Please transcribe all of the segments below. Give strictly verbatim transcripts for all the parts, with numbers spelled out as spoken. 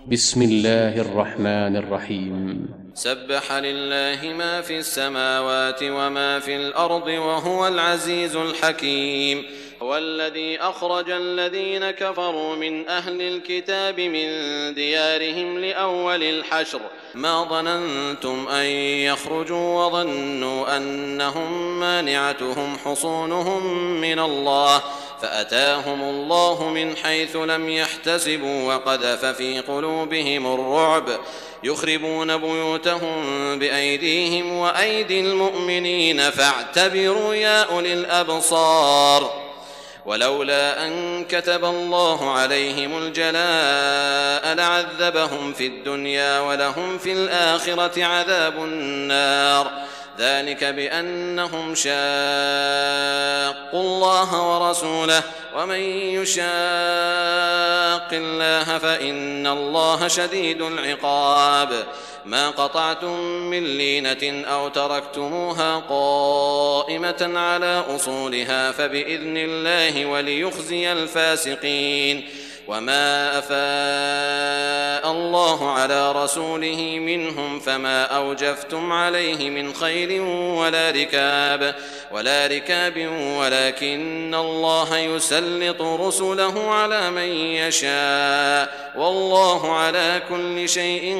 بسم الله الرحمن الرحيم. سبح لله ما في السماوات وما في الأرض وهو العزيز الحكيم. هو الذي أخرج الذين كفروا من أهل الكتاب من ديارهم لأول الحشر ما ظننتم أن يخرجوا وظنوا أنهم مانعتهم حصونهم من الله فأتاهم الله من حيث لم يحتسبوا وقذف في قلوبهم الرعب يخربون بيوتهم بأيديهم وأيدي المؤمنين فاعتبروا يا أولي الأبصار. ولولا أن كتب الله عليهم الجلاء لعذبهم في الدنيا ولهم في الآخرة عذاب النار ذلك بأنهم شاقوا الله ورسوله ومن يشاق الله فإن الله شديد العقاب. ما قطعتم من لينة أو تركتموها قائمة على أصولها فبإذن الله وليخزي الفاسقين. وما أفاء الله على رسوله منهم فما أوجفتم عليه من خيل ولا ركاب ولا ركاب ولكن الله يسلط رسله على من يشاء والله على كل شيء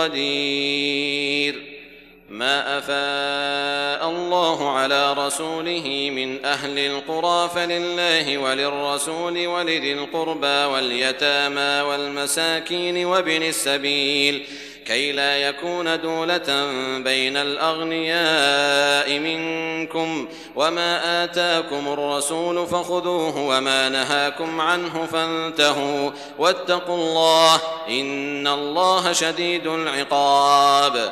قدير. ما أفاء الله على رسوله من أهل القرى فلله وللرسول ولذي القربى واليتامى والمساكين وابن السبيل كي لا يكون دولة بين الأغنياء منكم وما آتاكم الرسول فخذوه وما نهاكم عنه فانتهوا واتقوا الله إن الله شديد العقاب.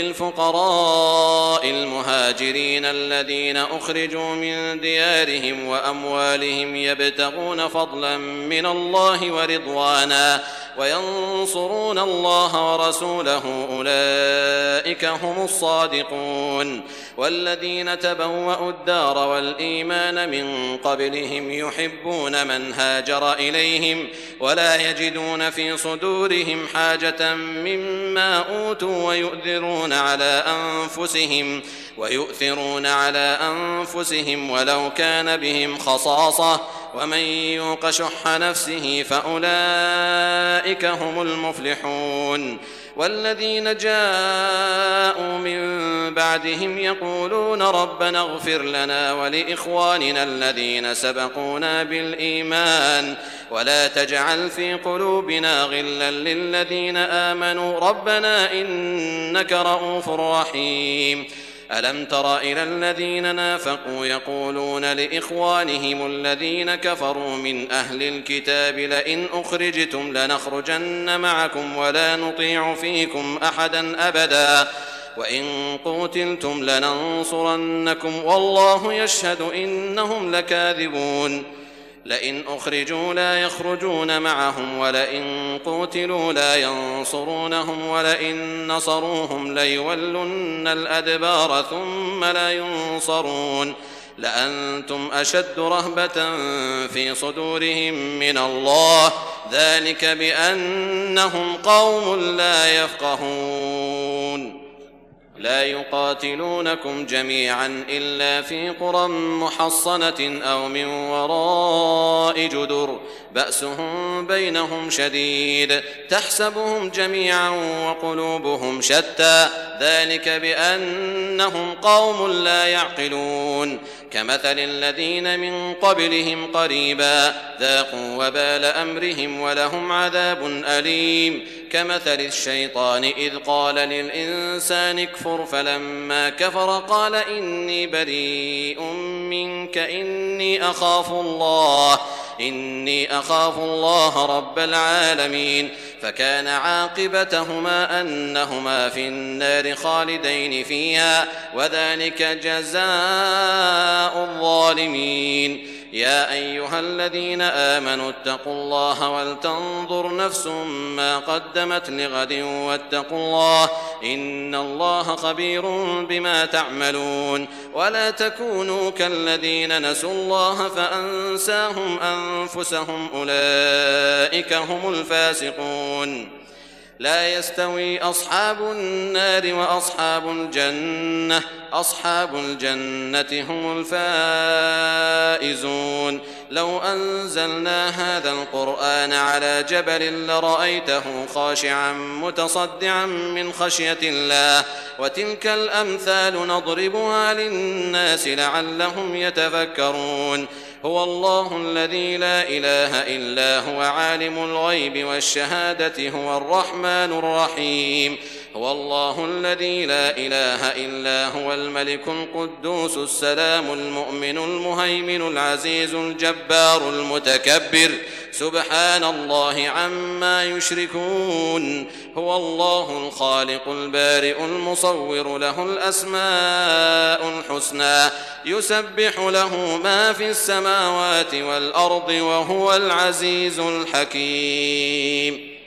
للفقراء المهاجرين الذين أخرجوا من ديارهم وأموالهم يبتغون فضلا من الله ورضوانا وينصرون الله ورسوله أولئك هم الصادقون. والذين تبوأوا الدار والإيمان من قبلهم يحبون من هاجر إليهم ولا يجدون في صدورهم حاجة مما أوتوا ويؤثرون على أنفسهم ويؤثرون على أنفسهم ولو كان بهم خصاصة ومن يوق شح نفسه فأولئك هم المفلحون. والذين جاءوا من بعدهم يقولون ربنا اغفر لنا ولإخواننا الذين سبقونا بالإيمان ولا تجعل في قلوبنا غلا للذين آمنوا ربنا إنك رؤوف رحيم. ألم تر إلى الذين نافقوا يقولون لإخوانهم الذين كفروا من أهل الكتاب لئن أخرجتم لنخرجن معكم ولا نطيع فيكم أحدا أبدا وإن قوتلتم لننصرنكم والله يشهد إنهم لكاذبون. لئن أخرجوا لا يخرجون معهم ولئن قوتلوا لا ينصرونهم ولئن نصروهم ليولن الأدبار ثم لا ينصرون لأنتم أشد رهبة في صدورهم من الله ذلك بأنهم قوم لا يفقهون. لا يقاتلونكم جميعا إلا في قرى محصنة أو من وراء جدر بأسهم بينهم شديد تحسبهم جميعا وقلوبهم شتى ذلك بأنهم قوم لا يعقلون. كمثل الذين من قبلهم قريبا ذاقوا وبال أمرهم ولهم عذاب أليم. كمثل الشيطان إذ قال للإنسان اكفر فلما كفر قال إني بريء منك إني أخاف الله إني أخاف الله رب العالمين. فكان عاقبتهما أنهما في النار خالدين فيها وذلك جزاء الظالمين. يا أيها الذين آمنوا اتقوا الله ولتنظر نفس ما قدمت لغد واتقوا الله إن الله خبير بما تعملون. ولا تكونوا كالذين نسوا الله فأنساهم أنفسهم أولئك هم الفاسقون. لا يستوي أصحاب النار وأصحاب الجنة أصحاب الجنة هم الفائزون لو أنزلنا هذا القرآن على جبل لرأيته خاشعا متصدعا من خشية الله وتلك الأمثال نضربها للناس لعلهم يتفكرون هو الله الذي لا إله إلا هو عالم الغيب والشهادة هو الرحمن الرحيم هو الله الذي لا إله إلا هو الملك القدوس السلام المؤمن المهيمن العزيز الجبار المتكبر سبحان الله عما يشركون هو الله الخالق البارئ المصور له الأسماء الحسنى يسبح له ما في السماوات والأرض وهو العزيز الحكيم